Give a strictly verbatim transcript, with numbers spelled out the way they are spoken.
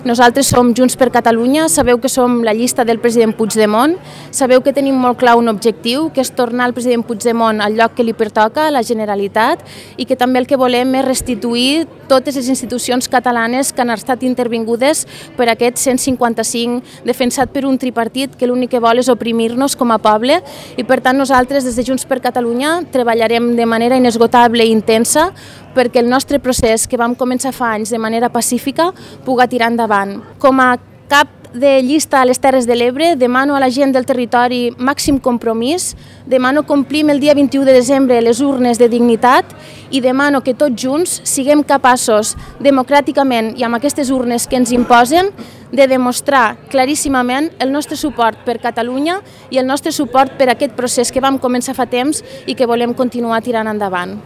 Nosaltres som Junts per Catalunya, sabeu que som la llista del president Puigdemont, sabeu que tenim molt clar un objectiu, que és tornar el president Puigdemont al lloc que li pertoca, a la Generalitat, i que també el que volem és restituir totes les institucions catalanes que han estat intervingudes per aquest cent cinquanta-cinc defensat per un tripartit que l'únic que vol és oprimir-nos com a poble, i per tant nosaltres des de Junts per Catalunya treballarem de manera inesgotable i intensa perquè el nostre procés, que vam començar fa anys de manera pacífica, puga tirar endavant. Com a cap de llista a les Terres de l'Ebre, demano a la gent del territori màxim compromís, demano complim el dia vint-i-u de desembre les urnes de dignitat i demano que tots junts siguem capaços democràticament i amb aquestes urnes que ens imposen de demostrar claríssimament el nostre suport per Catalunya i el nostre suport per aquest procés que vam començar fa temps i que volem continuar tirant endavant.